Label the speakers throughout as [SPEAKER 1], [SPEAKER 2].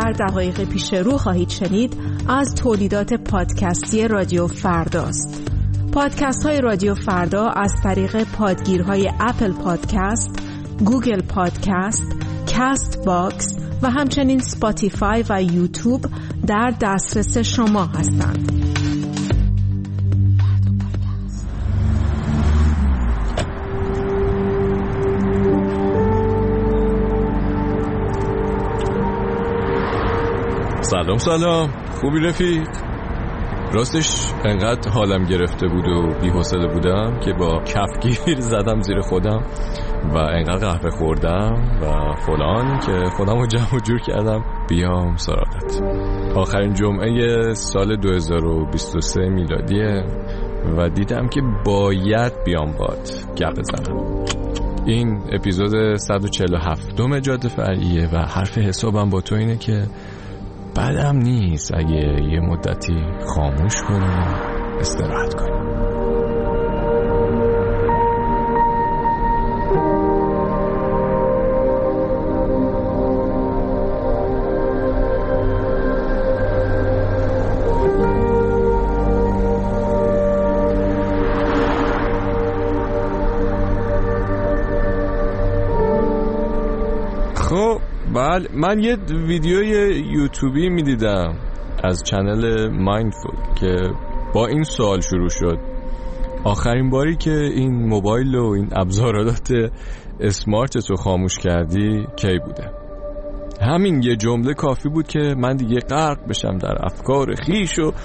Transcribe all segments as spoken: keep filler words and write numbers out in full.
[SPEAKER 1] در دقایق پیش رو خواهید شنید از تولیدات پادکستی رادیو فرداست. پادکست های رادیو فردا از طریق پادگیرهای اپل پادکست، گوگل پادکست، کاست باکس و همچنین سپاتیفای و یوتیوب در دسترس شما هستند.
[SPEAKER 2] سلام سلام، خوبی رفیق؟ راستش انقدر حالم گرفته بود و بی‌حوصله بودم که با کفگیر زدم زیر خودم و انقدر قهوه خوردم و فلان که خودم رو جمع و جور کردم بیام سراغت. آخرین جمعه سال دو هزار و بیست و سه میلادیه و دیدم که باید بیام باد گپ بزنم. این اپیزود صد و چهل و هفتم جاده فرعیه و حرف حسابم با تو اینه که بعدم نیست اگه یه مدتی خاموش کنیم و استراحت کنیم. خب بله، من یه ویدیوی یوتیوبی میدیدم از چنل مایندفول که با این سوال شروع شد: آخرین باری که این موبایل و این ابزارات اسمارت تو خاموش کردی کی بوده؟ همین یه جمله کافی بود که من دیگه غرق بشم در افکار خیش و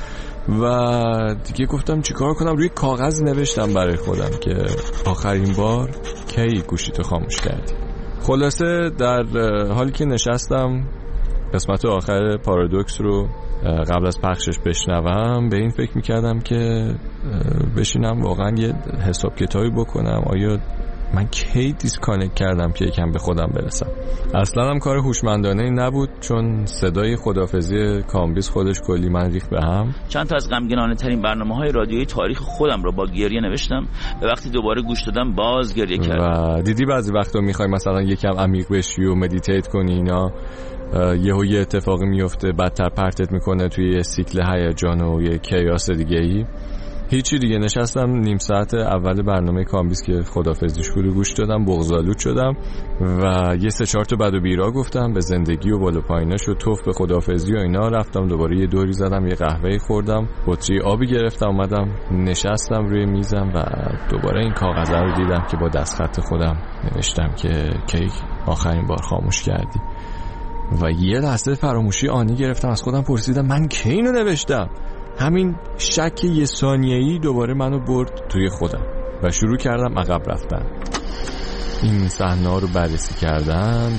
[SPEAKER 2] و دیگه گفتم چیکار کنم. روی کاغذ نوشتم برای خودم که آخرین بار کی گوشیتو خاموش کردی. خلاصه در حالی که نشستم قسمت آخر پارادوکس رو قبل از پخشش بشنوم، به این فکر میکردم که بشینم واقعا یه حساب کتابی بکنم آیا من کی دیسکانکت کردم که یکم به خودم برسم. اصلا هم کار هوشمندانه نبود، چون صدای خداحافظی کامبیز خودش کلی من ریخت به هم.
[SPEAKER 3] چند تا از غمگینانه ترین برنامه‌های رادیویی تاریخ خودم رو با گریه نوشتم و وقتی دوباره گوش دادم باز گریه کردم.
[SPEAKER 2] و دیدی بعضی وقتا میخوای مثلا یکم عمیق بشی و مدیتیت کنی، اینا یهو یه اتفاقی میفته بدتر پرتت میکنه توی یه سیکل هیجان و یه کیاس دیگه‌ای. هیچی دیگه، نشستم نیم ساعت اول برنامه کامبیز که خدافظیش بود گوش دادم، بغض‌آلود شدم و یه سه چهار تا بد و بیرا گفتم به زندگی و بالا پاییناش و توف به خدافظی و اینا. رفتم دوباره یه دوری زدم، یه قهوه خوردم، بطری آبی گرفتم، اومدم نشستم روی میزم و دوباره این کاغذ رو دیدم که با دستخط خودم نوشتم که کی آخرین بار خاموش کردی. و یه لحظه فراموشی آنی گرفتم، از خودم پرسیدم من کی اینو نوشتم؟ همین شک یه ثانیه‌ای دوباره منو برد توی خودم و شروع کردم عقب رفتن. این صحنه‌ها رو بررسی کردن،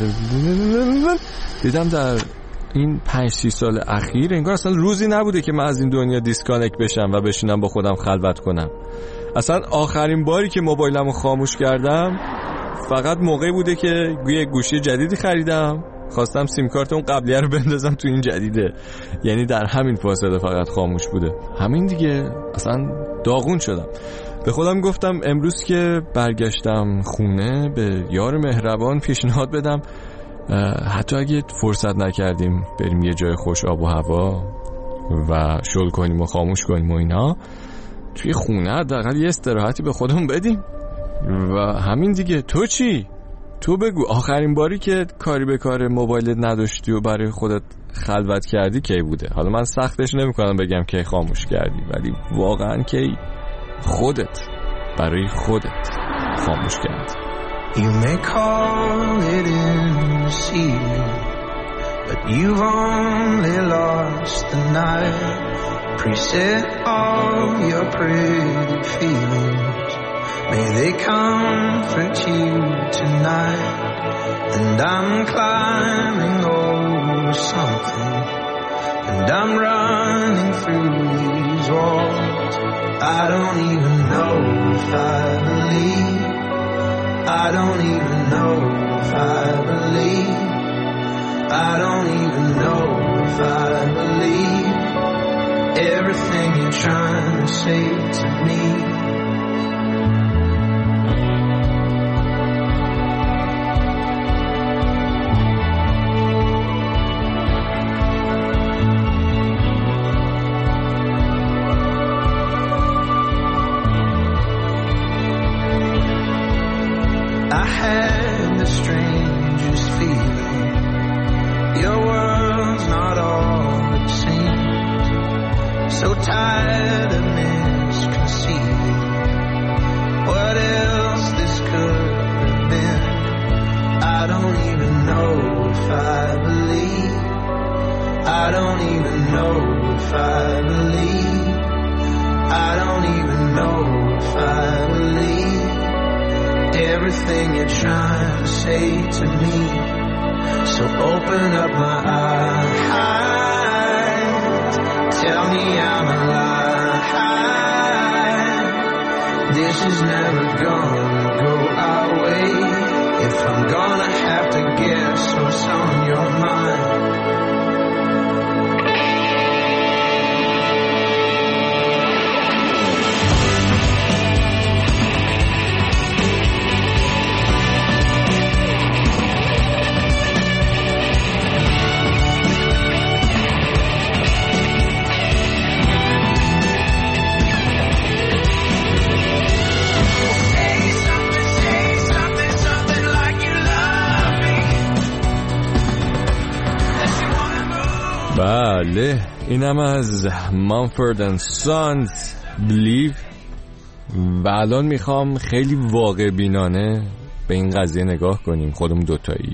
[SPEAKER 2] دیدم در این پنج سی سال اخیر انگار اصلا روزی نبوده که من از این دنیا دیسکانکت بشم و بشینم با خودم خلوت کنم. اصلا آخرین باری که موبایلمو خاموش کردم فقط موقعی بوده که یه گوشی جدیدی خریدم، خواستم سیم کارت اون قبلیه رو بندازم تو این جدیده، یعنی در همین فاصله فقط خاموش بوده. همین دیگه، اصلا داغون شدم. به خودم گفتم امروز که برگشتم خونه به یار مهربان پیشنهاد بدم حتی اگه فرصت نکردیم بریم یه جای خوش آب و هوا و شل کنیم و خاموش کنیم و اینا، توی خونه حداقل یه استراحتی به خودمون بدیم. و همین دیگه. تو چی؟ تو بگو آخرین باری که کاری به کار موبایلت نداشتی و برای خودت خلوت کردی کی بوده؟ حالا من سختش نمی‌کنم بگم کی خاموش کردی، ولی واقعا کی خودت برای خودت خاموش کردی.
[SPEAKER 4] You may call it in but you've only lost the night. Preset all your pretty feelings, may they comfort you tonight. And I'm climbing over something, and I'm running through these walls. I don't even know if I believe, I don't even know if I believe, I don't even know if I believe everything you're trying to say to me. so tired of misconceiving what else this could have been. I don't even know if I believe. I don't even know if I believe. I don't even know if I believe everything you're trying to say to me. So open up my eyes, tell me I'm alive. This is never gonna go our way. If I'm gonna have to guess what's on your mind.
[SPEAKER 2] بله اینم از مامفورد اند سانز بلیو. و الان میخوام خیلی واقع بینانه به این قضیه نگاه کنیم خودمون دوتایی.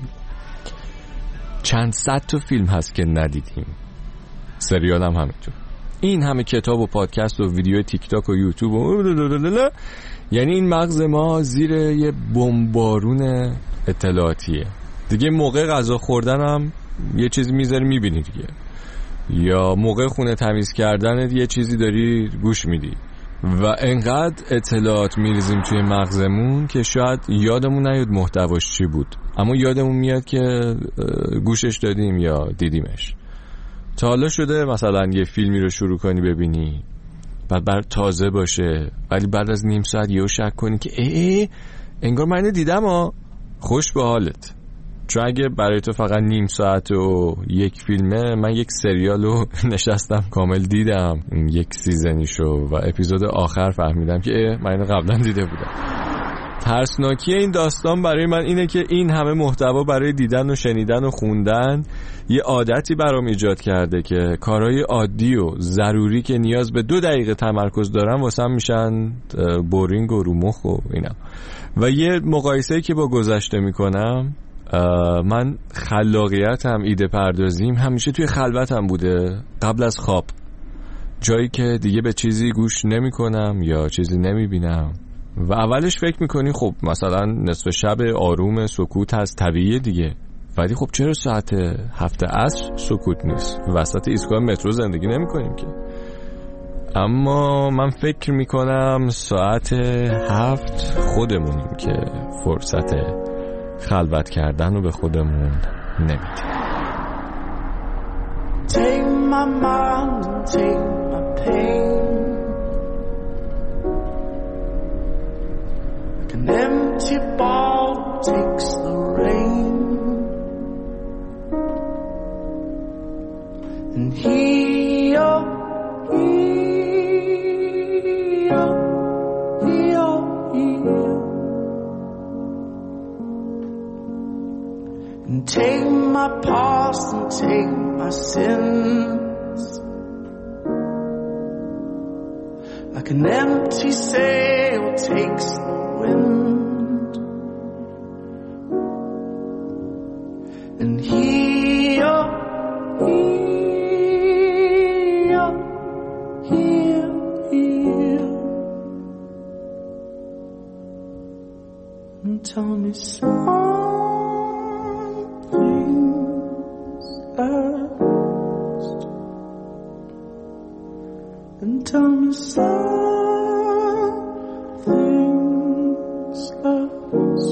[SPEAKER 2] چند صد تا فیلم هست که ندیدیم، سریال هم همینطور، این همه کتاب و پادکست و ویدیو تیک تاک و یوتیوب و یعنی این مغز ما زیر یه بمبارون اطلاعاتیه دیگه. موقع غذا خوردن هم یه چیزی میذاری میبینی دیگه، یا موقع خونه تمیز کردنت یه چیزی داری گوش میدی و انقدر اطلاعات میریزیم توی مغزمون که شاید یادمون نیاد محتواش چی بود، اما یادمون میاد که گوشش دادیم یا دیدیمش. تا حالا شده مثلا یه فیلمی رو شروع کنی ببینی بعد بر تازه باشه ولی بعد از نیم ساعت یهو شک کنی که ای, ای انگار من اینو دیدم ها. خوش به حالت، چون اگه برای تو فقط نیم ساعت و یک فیلمه، من یک سریال رو نشستم کامل دیدم یک سیزنیشو و اپیزود آخر فهمیدم که من اینو قبلا دیده بودم. ترسناکی این داستان برای من اینه که این همه محتوا برای دیدن و شنیدن و خوندن یه عادتی برام ایجاد کرده که کارهای عادی و ضروری که نیاز به دو دقیقه تمرکز دارن واسم میشن بورینگ و رو مخ و اینا. و یه مقایسه‌ای که با گذشته میکنم، من خلاقیتم، ایده پردازیم همیشه توی خلوتم بوده قبل از خواب، جایی که دیگه به چیزی گوش نمی کنم یا چیزی نمی بینم و اولش فکر میکنی خب مثلا نصف شب آروم سکوت هست طبیعیه دیگه، ولی خب چرا ساعت هفت عصر سکوت نیست؟ وسط ایستگاه مترو زندگی نمی کنیم که. اما من فکر میکنم ساعت هفت خودمونیم که فرصت خلوت کردن رو به خودمون نمیدیم.
[SPEAKER 5] Take my mind and take my pain, like an empty ball takes the rain, and here, here, here, here, and take my past and take my sins, like an empty sail takes the wind, and here, here, here, here, and tell me something's lost, and tell me something's lost.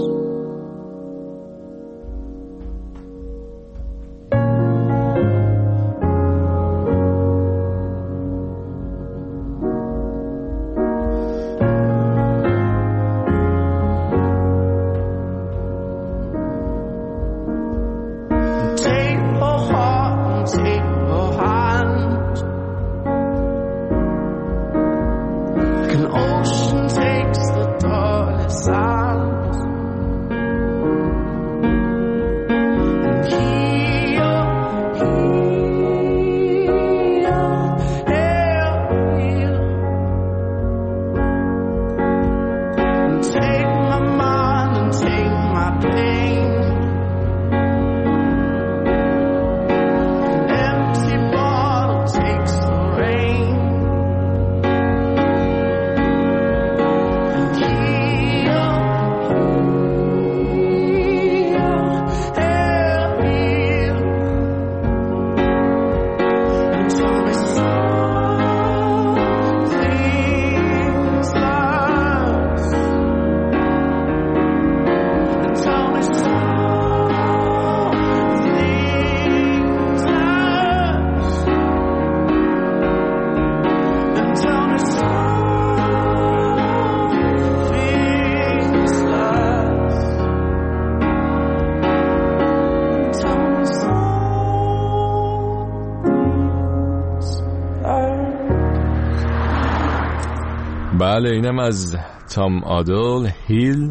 [SPEAKER 2] بله اینم از تام آدل هیل.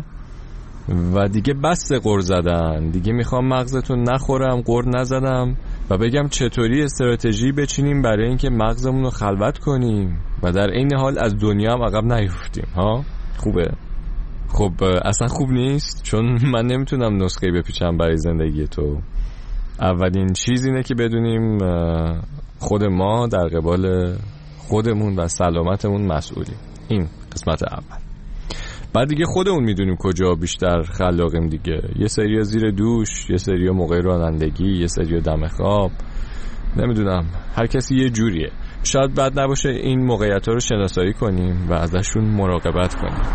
[SPEAKER 2] و دیگه بس غر زدن، دیگه میخوام مغزتون نخورم، غر نزدم و بگم چطوری استراتژی بچینیم برای اینکه مغزمون رو خلوت کنیم و در این حال از دنیا هم عقب نیفتیم. ها خوبه؟ خب اصلا خوب نیست، چون من نمیتونم نسخه بپیچم برای زندگی تو. اولین چیز اینه که بدونیم خود ما در قبال خودمون و سلامتمون مسئولیم. این قسمت اول. بعد دیگه خودمون میدونیم کجا بیشتر خلاقیم دیگه. یه سری زیر دوش، یه سری موقع رانندگی، یه سری دم خواب، نمیدونم، هر کسی یه جوریه. شاید بد نباشه این موقعیت‌ها رو شناسایی کنیم و ازشون مراقبت کنیم.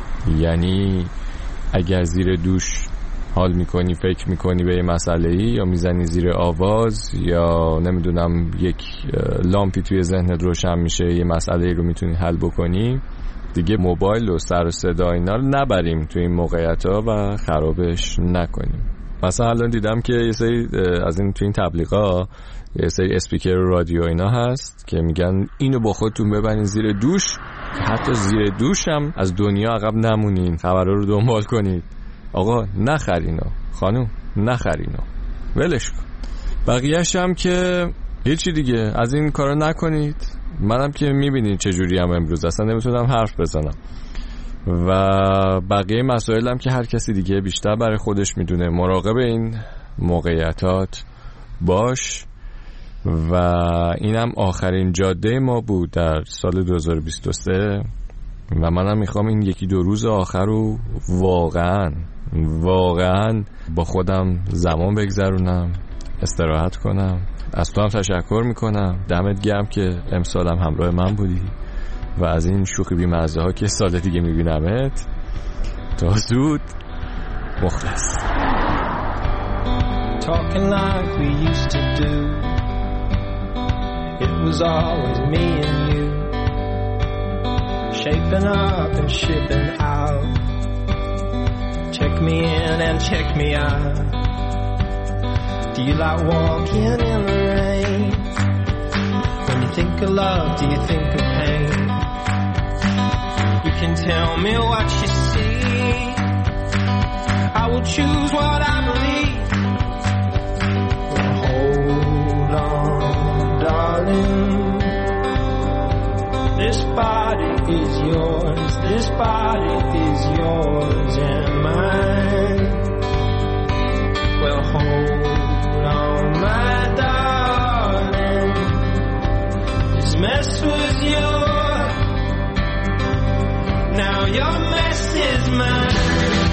[SPEAKER 2] یعنی اگر زیر دوش حال میکنی، فکر میکنی به یه مسئله‌ای، یا میزنی زیر آواز، یا نمیدونم یک لامپی توی ذهنت روشن میشه، یه مسئله‌ای رو میتونی حل بکنی، دیگه موبایل و سر و صدا اینا رو نبریم توی این موقعیت‌ها و خرابش نکنیم. مثلا الان دیدم که یه سری از این توی این تبلیغات یه سری اسپیکر رادیو اینا هست که میگن اینو با خودتون ببرین زیر دوش که حتی زیر دوش هم از دنیا عقب نمونین، خبرها رو دنبال کنید. آقا نخرینو، خانوم نخرینو، ولش کن. بقیه‌اش هم که هیچی دیگه، از این کارا نکنید. منم که میبینید چجوری هم امروز اصلا نمیتونم حرف بزنم و بقیه مسائل هم که هر کسی دیگه بیشتر برای خودش میدونه. مراقب این موقعیتات باش. و اینم آخرین جاده ما بود در سال دو هزار و بیست و سه و منم میخوام این یکی دو روز آخر رو واقعا واقعا با خودم زمان بگذرونم، استراحت کنم. از تو هم تشکر میکنم، دمت گرم که امسالم همراه من بودی و از این شوخی بی مزه ها که سال دیگه میبینمت. تا زود، مخلص.
[SPEAKER 6] Talking like we used to do, it was always me and you, shaping up and shipping out, check me in and check me out. Do you like walking in the rain? When you think of love, do you think of pain? You can tell me what you see, I will choose what I believe. Well, hold on, darling, this body is yours, this body is yours and mine. Well, hold on, my darling, this mess was yours, now your mess is mine.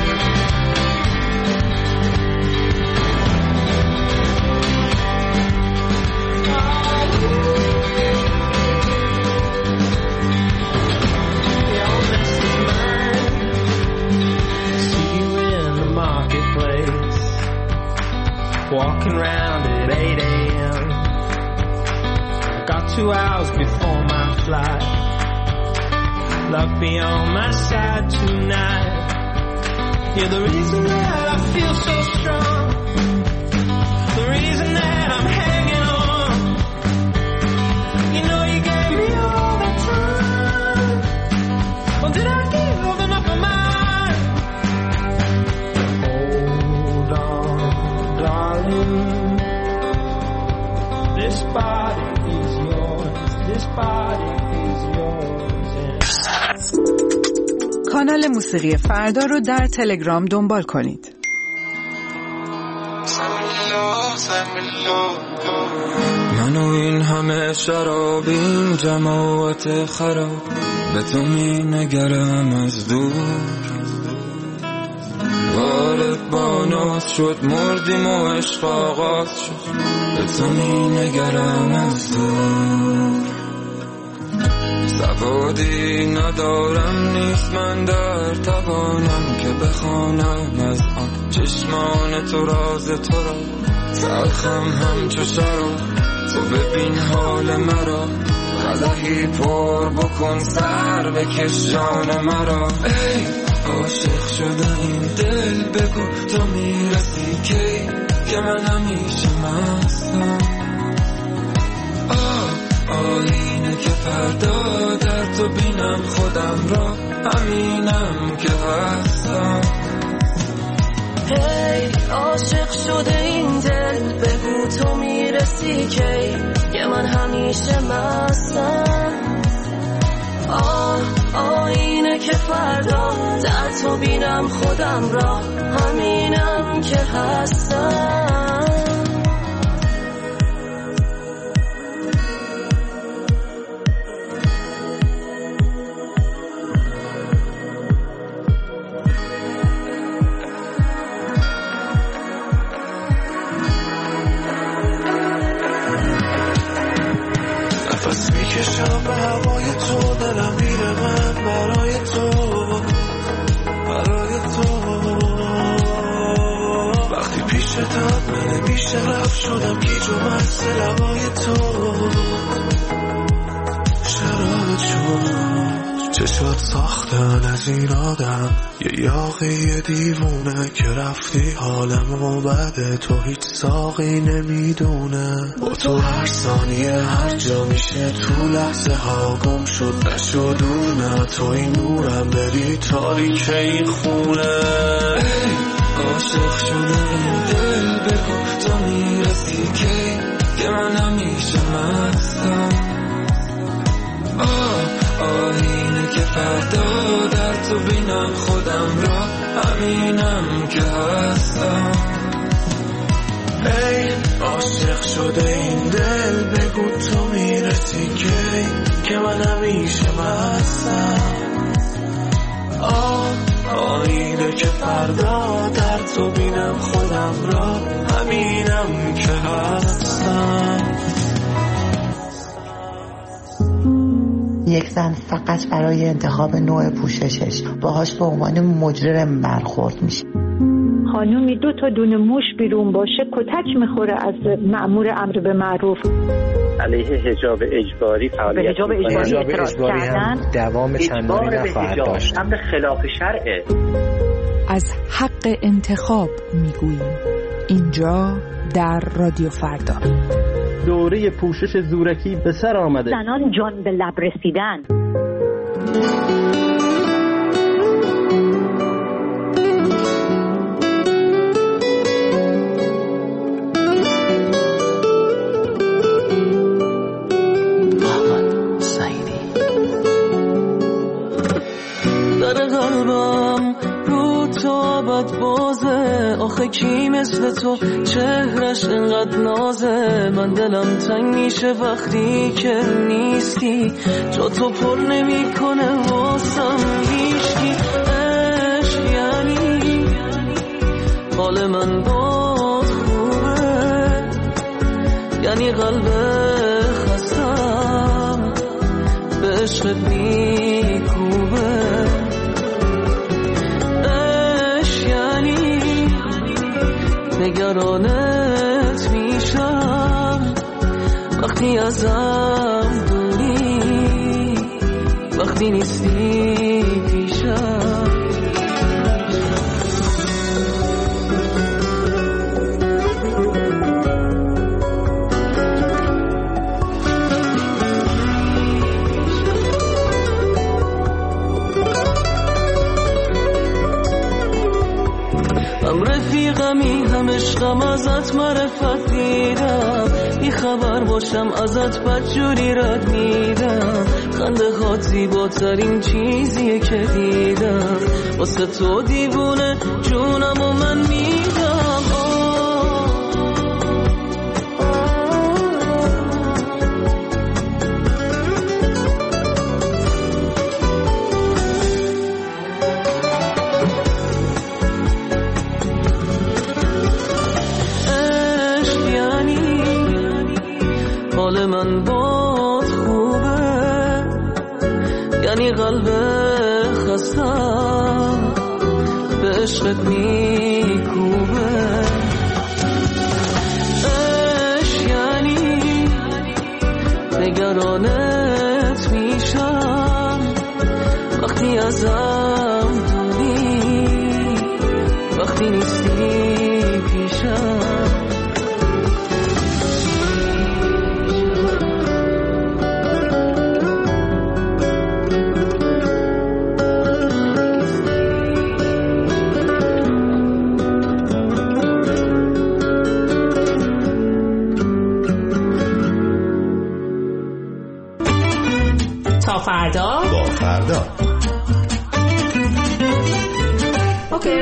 [SPEAKER 6] Your mess is mine. See you in the marketplace, walking round at eight a.m. I got two hours before my flight. Love be on my side tonight. You're the reason that I feel so strong, the reason that I'm hanging on. You know you gave me all the time. Well, did I give enough of mine? Hold on, darling, this body is yours, this body is yours.
[SPEAKER 1] کانال موسیقی فردا رو در تلگرام دنبال کنید.
[SPEAKER 7] من و این همه شراب، این جماعت خراب، به تو می نگرم از دور. وارد با ناز شد، مردیم و عشق آغاز شد، به تو می نگرم از دور. سوادی ندارم، نیست من در توانم که بخوانم از آن چشمان تو راز تو را. تلخم همچو شراب، تو ببین حال مرا، قدحی پر بکن سر بکش جان مرا. ای عاشق شده این دل، بگو تو میرسی کی که من همیشه مستم. آه آینه که فردا در تو بینم خودم خودم را، همینم که هستم.
[SPEAKER 5] هی hey, عاشق شده این دل، بگو تو میرسی کی که من همیشه مستم. آه آینه که فردا در تو بینم خودم را، همینم که هستم.
[SPEAKER 4] میکشم به هوای تو، دلم میره من برای تو، برای تو. وقتی پیشتم من بیشه رفت شدم گیج و مست لبای تو. شراب چون چشات ساختن از این آدم، یه یاقی دیوونه که رفتی حالمو بده، تو هیچ ساقی نمیدونه. با تو هر ثانیه هر جا میشه تو لحظه ها گم شد نشد نه، تو این نورم بری تاریک این خونه.
[SPEAKER 7] عاشق شده این دل، بگو تو میرسی کی که من همیشه مستم. آه آینه که فردا در تو بینم خودم را، همینم که هستم.
[SPEAKER 4] ای عاشق شده این دل، بگو تو میرسی کی که من همیشه مستم. آه آینه که فردا در تو بینم خودم را، همینم که هستم.
[SPEAKER 8] یک زن فقط برای انتخاب نوع پوششش باهاش به عنوان مجرم برخورد میشه.
[SPEAKER 9] خانومی دو تا دونه موش بیرون باشه کتک میخوره از مأمور امر به معروف.
[SPEAKER 10] علیه حجاب اجباری فعالیت
[SPEAKER 9] حجاب اجباری اعتراض کردن،
[SPEAKER 10] دوام چندانی نخواهد داشت. امر خلاف شرعه.
[SPEAKER 1] از حق انتخاب میگوییم اینجا در رادیو فردا.
[SPEAKER 11] دوره پوشش زورکی به سر آمده.
[SPEAKER 9] زنان جان به لب رسیدن.
[SPEAKER 5] محمد سعیدی. در قلبم رو تو عبد بازه، آخه کی مثل تو چهرش انقدر نازه. من دلم تنگ میشه وقتی که نیستی، جا تو پر نمی کنه واسم هیچکی. عشق یعنی حال من باد خوبه، یعنی قلب خستم به عشقت میکوبه. نگرانت میشم وقتی ازم دوری، وقتی نیستی پیشم. هم رفیقمی هم عشقم، ازت معرفت دیدم، بی خبر باشم ازت بدجوری رد میدم. خنده هات زیباترین چیزیه که دیدم، واسه تو دیوونه جونم و من میدم. حال من باد خوبه، یعنی قلب خستم به عشقت میکوبه. عشق یعنی نگرانت میشم وقتی ازم دوری، وقتی نیستی پیشم.
[SPEAKER 1] تا فردا
[SPEAKER 12] با فردا.
[SPEAKER 1] اوکی.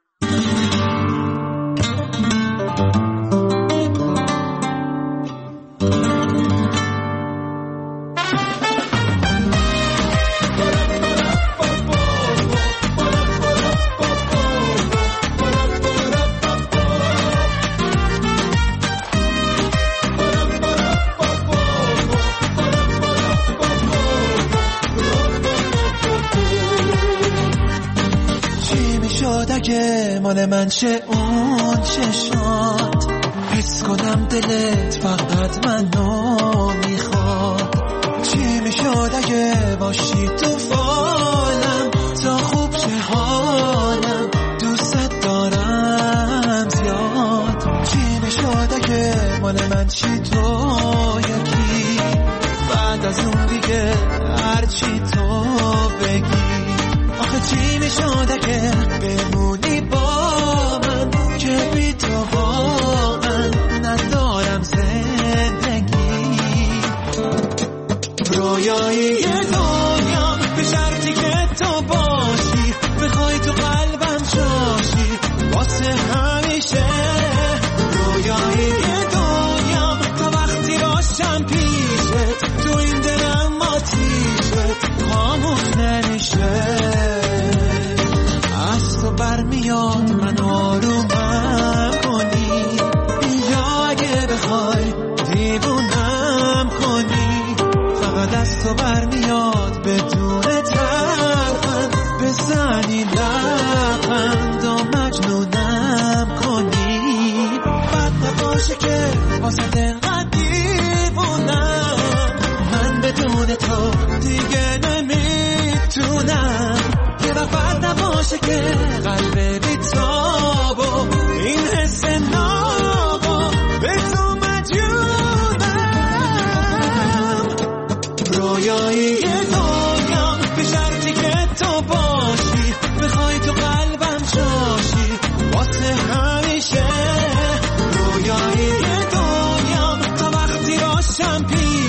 [SPEAKER 4] اگه مال من چه اون چشات حس کنم دلت فقط منو میخواد. چی میشد اگه باشی تو فالم تا خوب چه حالم دوست دارم زیاد. چی میشد اگه مال من چی تو یکی بعد از اون دیگه هرچی تو بگی. آخه چی میشد اگه بمونی با من که بی تو واقعا ندارم زندگی. رویایی دنیا به شرطی که تو باشی بخوای تو قلبم جاشی واسه همیشه. رویایی دنیا تا وقتی باشم پیشت تو این دلم آتیشت خاموش نمیشه. تو برمیاد من آرومم کنی یا اگه بخوای دیوونم کنی. فقط از تو برمیاد بدون ترفند بزنی لبخند و مجنونم کنی. بد نباشه که واسه دلقدر دیوونم من بدون تو دیگه نمیتونم. یه وقت نباشه که قلب بیتاب و این حس نابا به تو مجنونم. رویایی دنیا به شرطی که تو باشی بخوای تو قلبم جاشی واسه همیشه. رویایی دنیا تا وقتی باشم پیش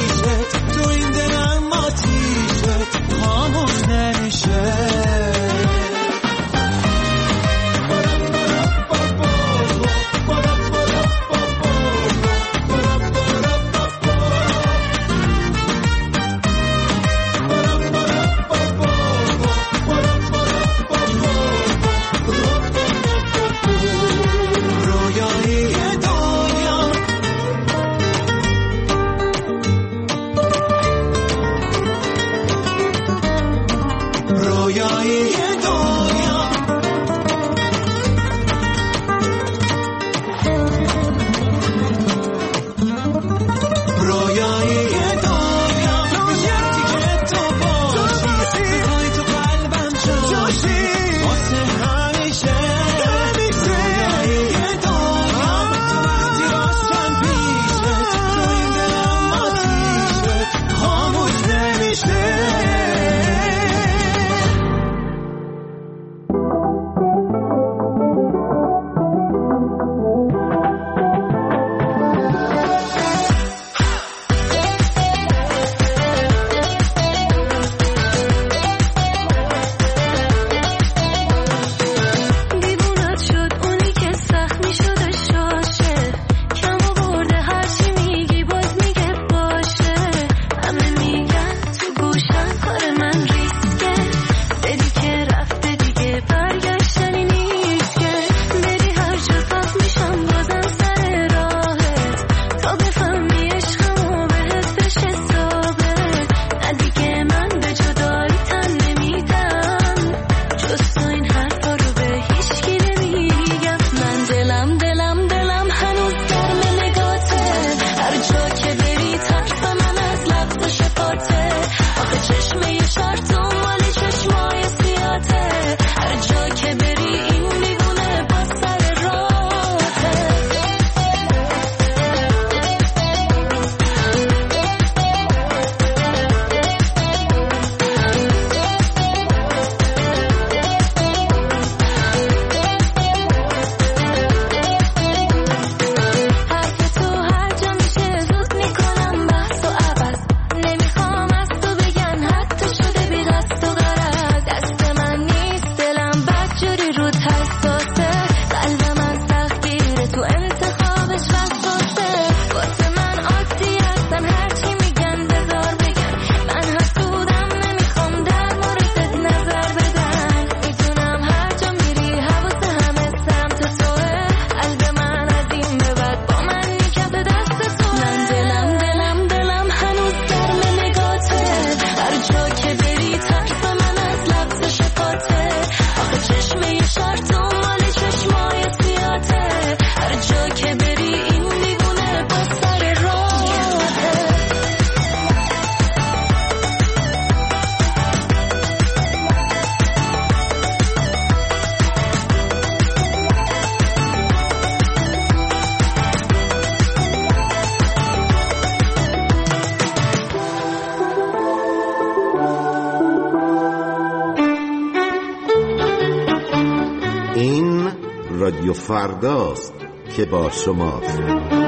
[SPEAKER 12] رادیو فرداست که با شماست.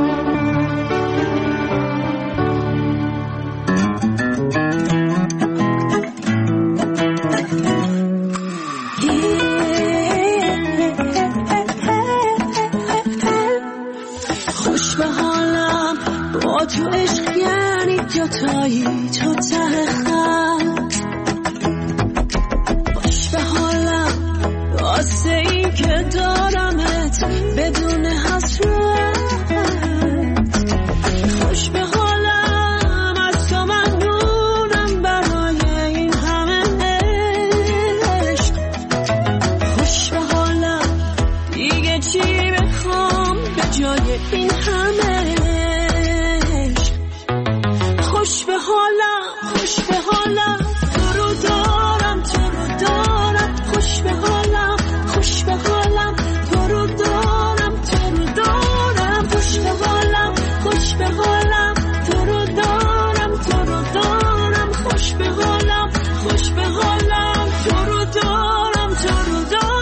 [SPEAKER 5] خوش به حالم با تو عشق یعنی دوتایی تو ته خط. خوش به حالم واسه این که دارمت بدون حسرت. خوش به حالم از تو ممنونم برای این همه عشق. خوش به حالم دیگه چی بخوام به جای این همه عشق. خوش به حالم خوش به حالم تو رو دارم تو رو دارم. خوش به حالم خوش به حالم تو رو دارم تو رو دارم. خوش به حالم خوش به حالم تو رو دارم تو رو دارم. خوش به حالم خوش به حالم تو رو دارم تو رو دارم.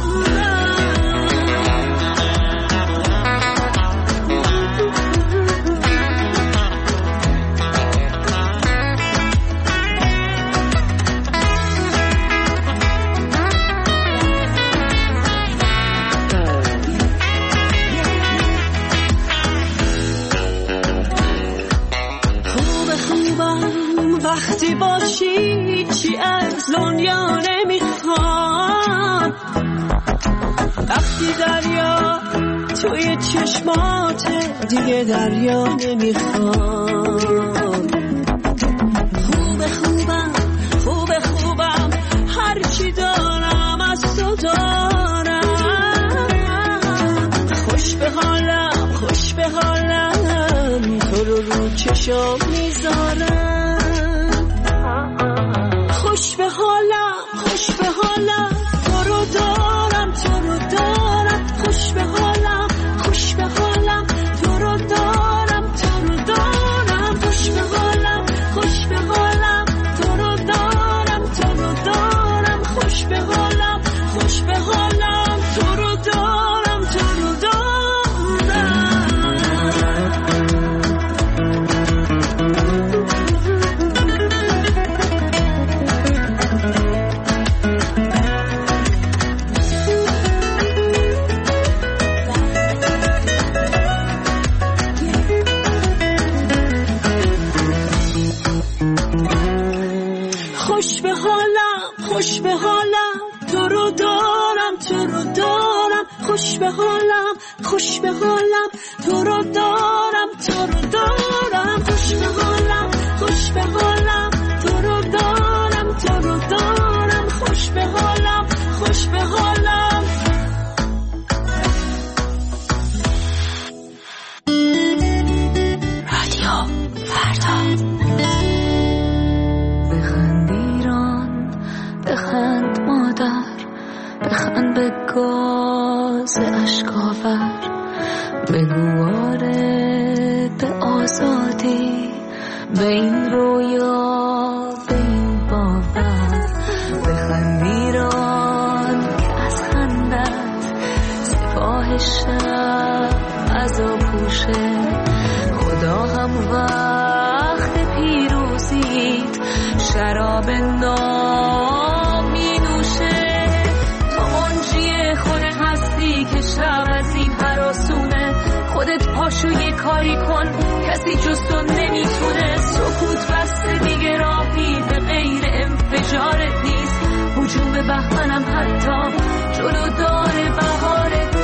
[SPEAKER 5] وقتی باشی چی از دنیا نمیخوام. وقتی دریا توی چشمات دیگه دریا نمیخوام. خوب خوبم خوب خوبم هرچی دارم از تو دارم. خوش به حالم خوش به حالم تو رو رو چشم میذارم. خوش به حالم خوش به حالم تو رو دارم تو رو دارم. خوش به حالم خوش به حالم تو رو دارم تو رو دارم. خوش به حالم خوش به حالم تو رو دارم تو رو دارم. خوش به حالم خوش به حالم تو رو دارم تو رو دارم. خوش به حالم خوش به حالم تو رو دارم تو رو دارم. خوش به حالم خوش به حالم تو رو دارم تو رو دارم. خوش به حالم خوش به حالم تو رو دارم تو رو دارم. خوش به حالم خوش به حالم. رادیو فردا. بخند ایران بخند مادر بخند به گاز اشکاور. بگو آره به آزادی به این رویا به این باور. بخند ایران که از خندت سپاه شب عذاب پوشه. خدا هم وقت پیروزیت شراب نام می نوشه. تو منجی خودت هستی که شب از این هراسونه. خودت پاشو یه کاری کن کسی جز تو نمیتونه. سکوت بسته دیگه راهی به غیر انفجارت نیست. هجوم بهمنم حتی جلو داره بهارت.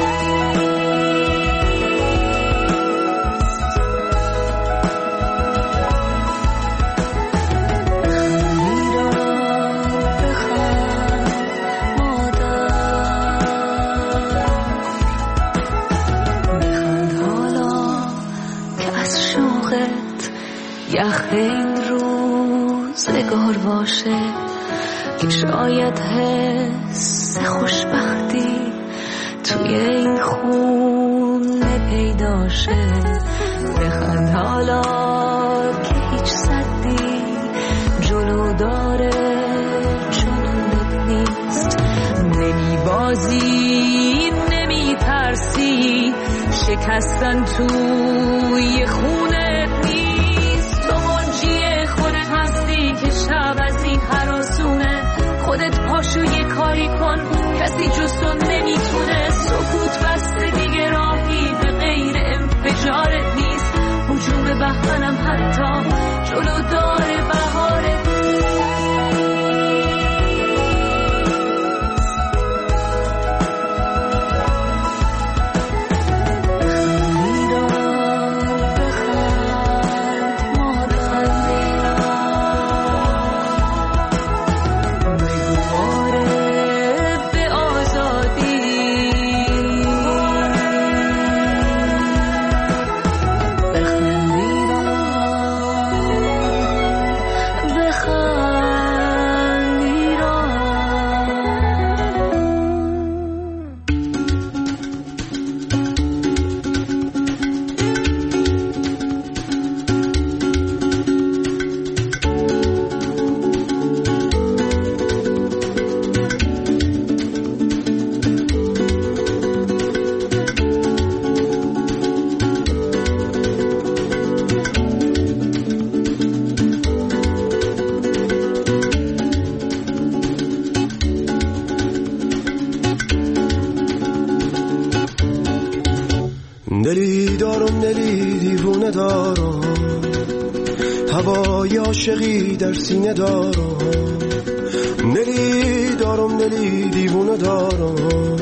[SPEAKER 5] یخ این روزگار باشه که شاید حس خوشبختی توی این خونه پیدا شه. بخند حالا که هیچ صدی جلو داره جنونت نیست. نمی بازی نمی
[SPEAKER 13] شکستن توی خونت نیست. تو منجی خودت هستی که شب از این هراسونه. خودت پاشو یه کاری کن کسی جز تو نمیتونه. سکوت بسته دیگه راهی به غیر انفجارت نیست. هجوم بهمنم حتی جلو داره بهارت.
[SPEAKER 14] دلی دارم دلی دیوونه دارم، هوای عاشقی در سینه دارم. دلی دارم دلی دیوونه دارم،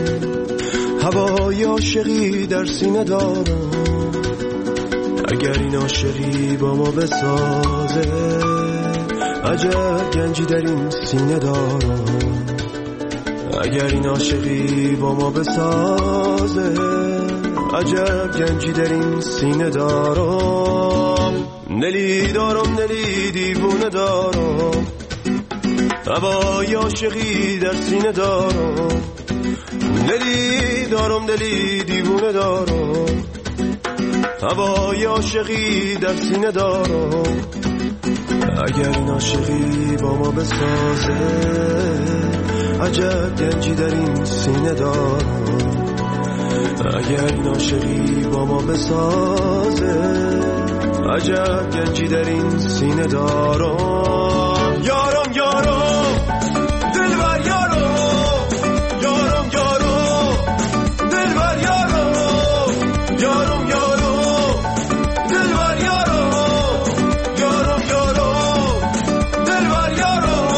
[SPEAKER 14] هوای عاشقی در سینه دارم. اگر این عاشقی با ما بسازه، عجب گنجی در این سینه دارم. اگر این عاشقی با ما بسازه، عجب گنجی در این سینه دارم. دلی دارم دلی دیوونه دارم، هوای عاشقی در سینه دارم. دلی دارم دلی دیوونه دارم، هوای عاشقی در سینه دارم. اگر این عاشقی با ما بسازه، عجب گنجی در این سینه دارم. اگر این عاشقی با ما بسازه، عجب گنجی در این سینه دارم. یارم یارم دلبر یارم، یارم یارم دلبر یارم، یارم یارم دلبر یارم، یارم یارم دلبر یارم.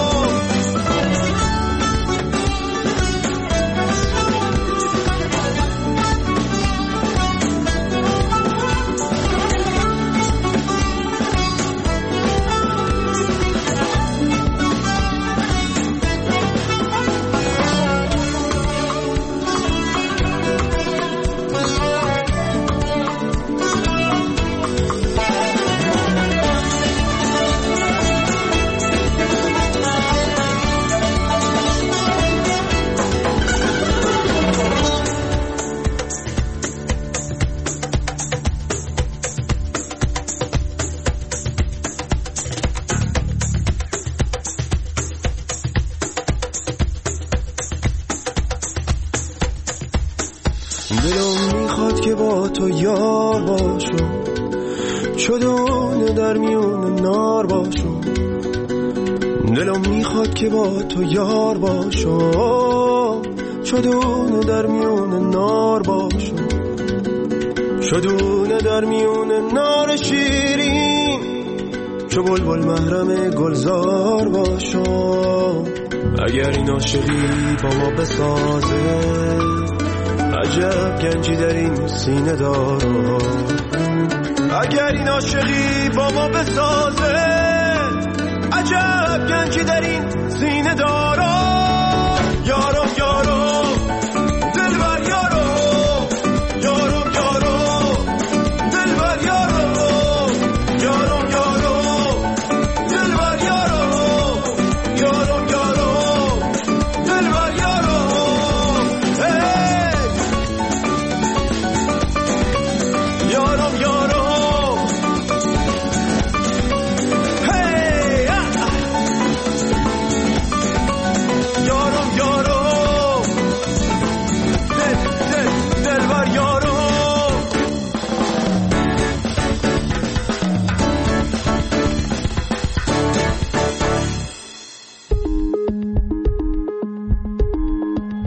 [SPEAKER 14] دلم میخواد که با تو یار باشم، چدونه در میون نار باشم. دلم میخواد که با تو یار باشم، چدونه در میون نار باشم. چدونه در میون نار شیرین، چو بلبل محرم گلزار باشم. اگر این عاشقی با ما بسازه، عجب گنجی در این سینه دارم. اگر این عاشقی با ما بسازه، عجب گنجی در این سینه دارم. یارم یارم دلبر یارم، یارم یارم دلبر یارم، یارم یارم دلبر یارم، یارم یارم دلبر یارم. یارم یارم هی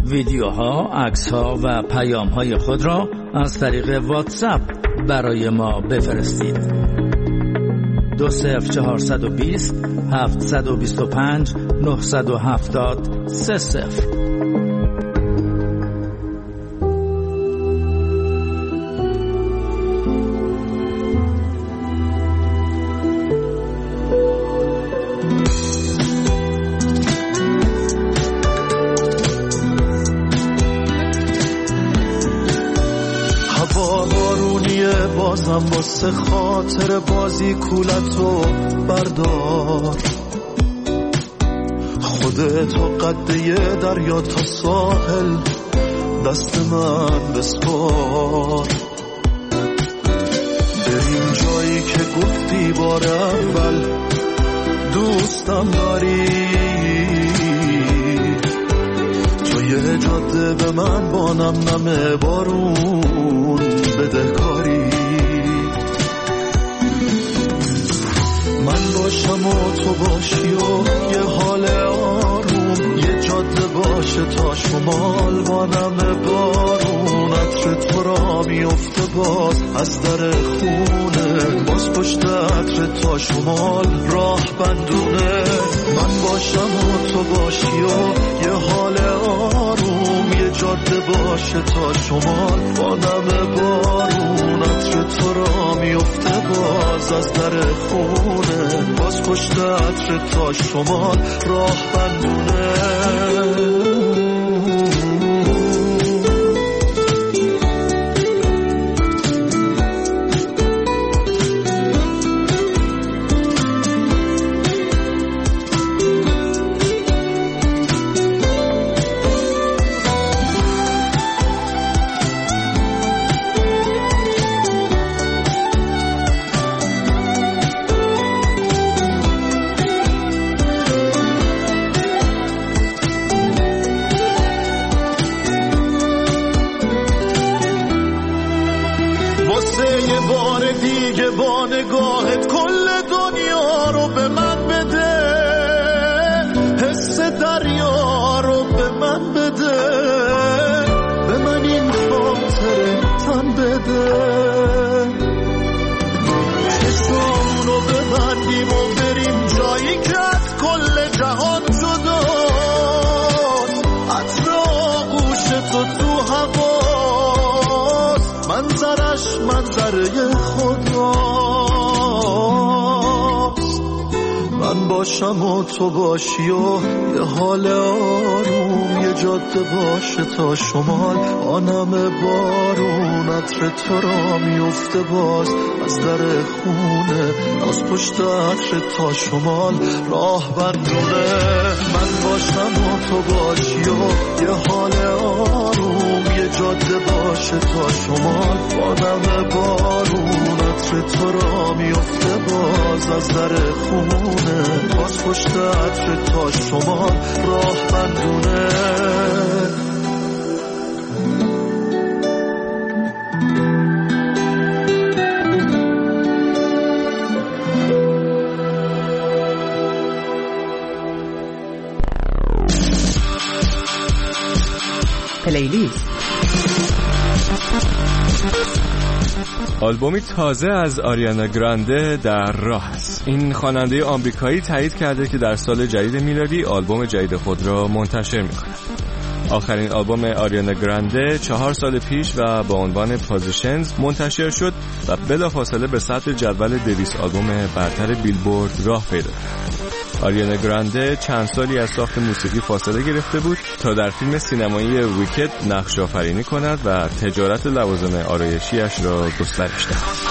[SPEAKER 15] ویدیوها، عکس‌ها و پیام‌های خود را از طریق واتساپ برای ما بفرستید. دو صفر چهارصد و بیست هفتصد و بیست و پنج نهصد و هفتاد سه صفر.
[SPEAKER 16] بازم واسه خاطر بازی کولتو بردار، خودتو قده دریا تا ساحل دست من بسپار. بریم جایی که گفتی بار اول دوستم داری، تو یه جاده به من با نم نم بارون بده کاری. من باشم و تو باشی و یه حال آروم، یه جاده باشه تا شمال با نم بارون. عطر تو را میفته باز از در خونه، باز پشت عطر تا شمال راه بندونه. من باشم و تو باشی و یه حال آروم، یه جاده باشه تا شمال با نم بارون. عطر تو را میفته باز از در خونه، باز پشت عطر تا شمال راه بندونه. با نگاهت کل دنیا رو به من بده، حس دریا رو به من بده، به من این خاطر تن بده. چشمونو ببندیم و بریم جایی که از کل جهان جداست. عطر آغوش تو تو هواست، منظرش منظره خداست. من باشم و تو باشی و یه حال آروم، یه جاده باشه تا شمال آنم بارون. عطر تو را میفته باز از در خونه، از پشت عطر تا شمال راه بندونه. من باشم و تو باشی و یه حال آروم، یه جاده باشه تا شمال آنم بارون. عطر تو را میفته باز از در خونه، باز پشت عطر تا شمال راه بندونه.
[SPEAKER 1] پلیلیست
[SPEAKER 2] آلبومی تازه از آریانا گرانده در راه است. این خواننده آمریکایی تایید کرده که در سال جدید میلادی آلبوم جدید خود را منتشر می‌کند. آخرین آلبوم آریانا گرانده چهار سال پیش و با عنوان پوزیشنز منتشر شد و بلافاصله به سطح جدول دویست آلبوم برتر بیلبورد راه پیدا کرد. آریانا گرانده چند سالی از ساخت موسیقی فاصله گرفته بود تا در فیلم سینمایی ویکد نقش آفرینی کند و تجارت لوازم آرایشی‌اش را گسترش دهد.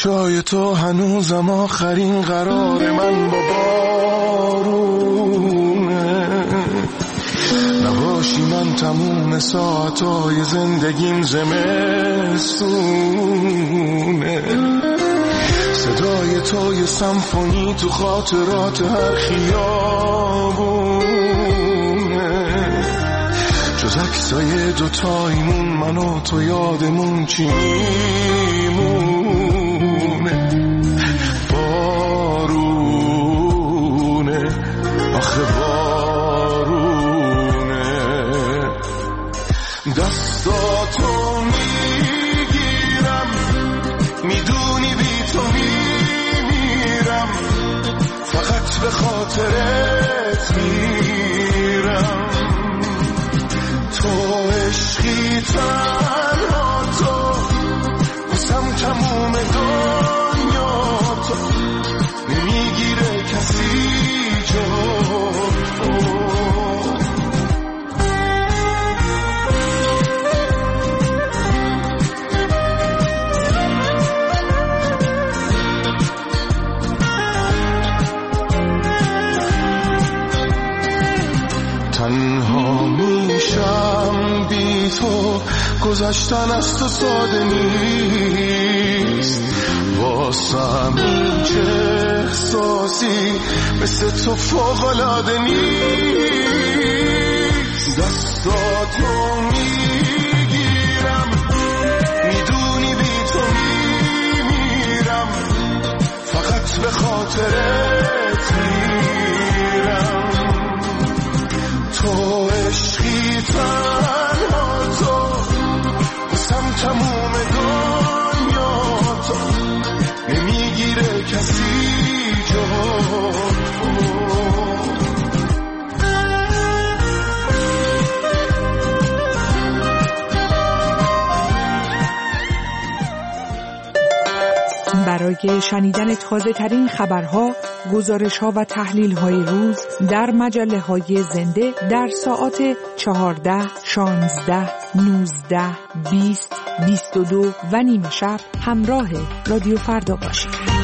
[SPEAKER 16] جای تو هنوزم آخرین قرار من با بارونه، نباشی من تموم ساعتای زندگیم زمستونه، صدای تو یه سمفونی تو خاطرات هر خیابونه، جز عکسای دوتایمون من و تو یادمون چی میمونه؟ بارونه، آخه بارونه، دستاتو میگیرم، میدونی بی تو میمیرم، فقط به خاطرت میرم، تو عشقی تنها تو بسم تموم دنیا، تو نمیگیره کسی جو تو. تنها میشم بی تو، گذشتن از تو ساده نیست، واسم این چه احساسی مثل تو فوق‌العاده نیست، دستاتو میگیرم، میدونی بی تو میمیرم، فقط به خاطرت میرم، تو عشقی تنها تو بسم تموم دنیا، تو نمیگیره کسی جو تو.
[SPEAKER 1] برای شنیدن تازه ترین خبرها، گزارش ها و تحلیل های روز در مجله های زنده در ساعات چهارده، شانزده، نوزده، بیست، بیست و دو و نیمه شب همراه رادیو فردا باشید.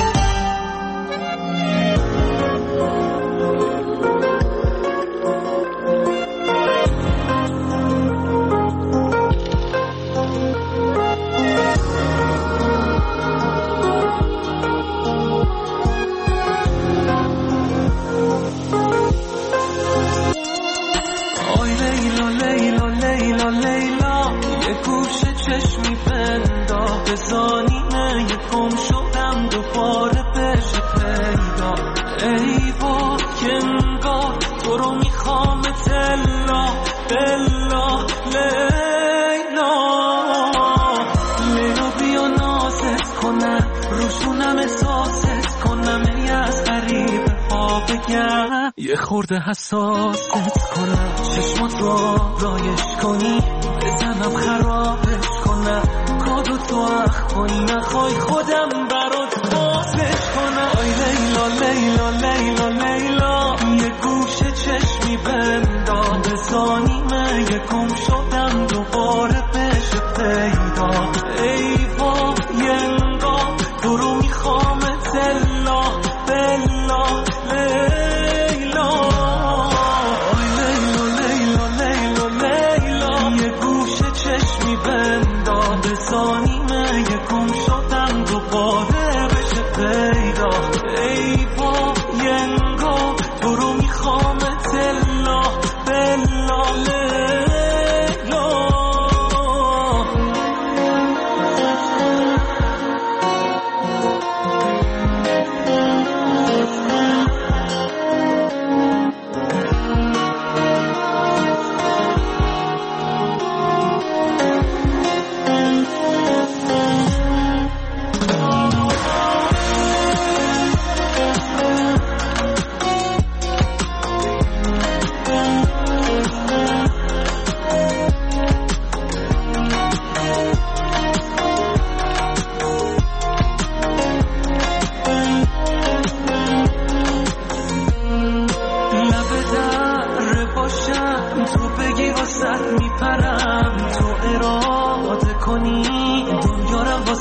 [SPEAKER 5] یه خورده حساست کنم، چشمات را رایش کنی، بزنم خرابش کنم، کادو تو اخ کنی، نخوای خودم برات بازش کنم. آی لیلا لیلا لیلا لیلا، یه گوشه چشمی بندام بزانیمه، یه گم شدم دوباره بشه پیدا، ای با یه انگاه تو رو میخوام تلا بلا لیلا، آی لیلا لیلا لیلا لیلا، یه گوشه چشمی بندام بزانیمه، یه گم شدم دوباره بشه پیدا، ای با یه انگاه تو رو میخوام تلا بلا لیلا.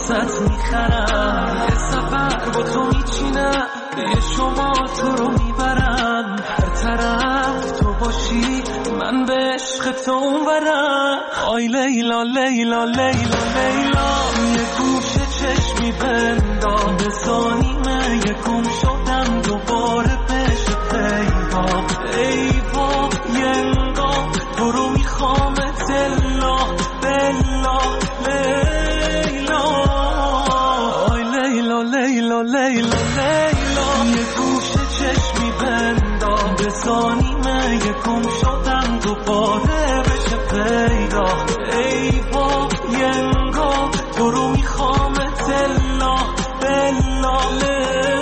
[SPEAKER 5] واسط میخرم، یه سفر با تو میچینم، یه شما تو رو میبرم، هر طرف تو باشی من به عشق تو اونورم. آی لیلا لیلا لیلا لیلا، یه گوشه چشمی بندام به ثانیمه، یه گم شدم دوباره بشه پیدا. ای با یه انگاه تو رو میخوام تلا بلا لیلا. آی لیلا لیلا لیلا لیلا، یه گوشه چشمی بندام به ثانیمه، یه گم شدم دوباره بشه پیدا. ای با یه انگاه تو رو میخوام تلا بلا لیلا.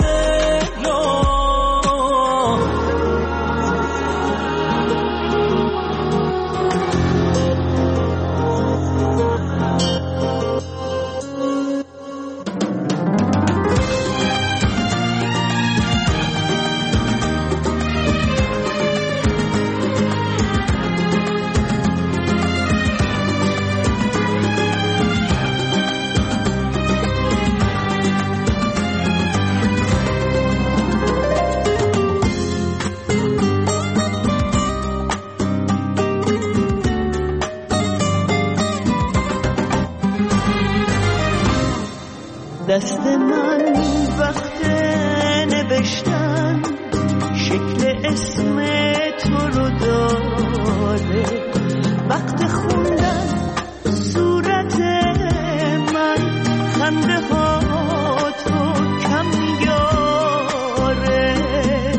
[SPEAKER 17] دست من وقت نوشتن شکل اسم تو رو داره، وقت خوندن صورت من خنده ها تو کم میاره.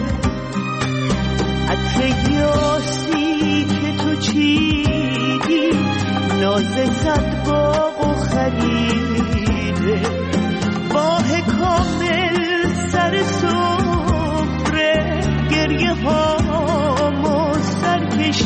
[SPEAKER 17] عطر یاسی که تو چیدی ناز صد باغ و خریده، ماه کامل سر سفره گریه هامو سر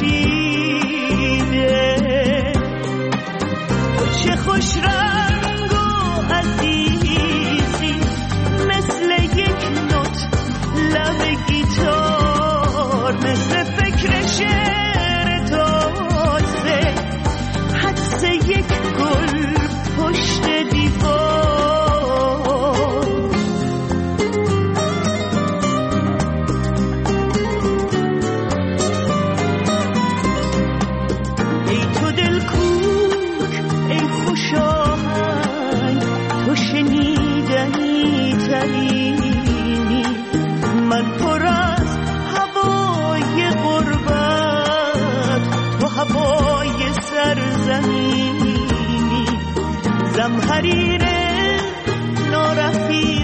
[SPEAKER 17] کشیده. تو چه خوش رنگ و عزیزی، مثل یک نوت لب گیتار، مثل فکر شعر تازه، حدس یک گل پشت دیوار. من پر از هوای غربت، تو هوای سرزمینی، زمهریر نارفیق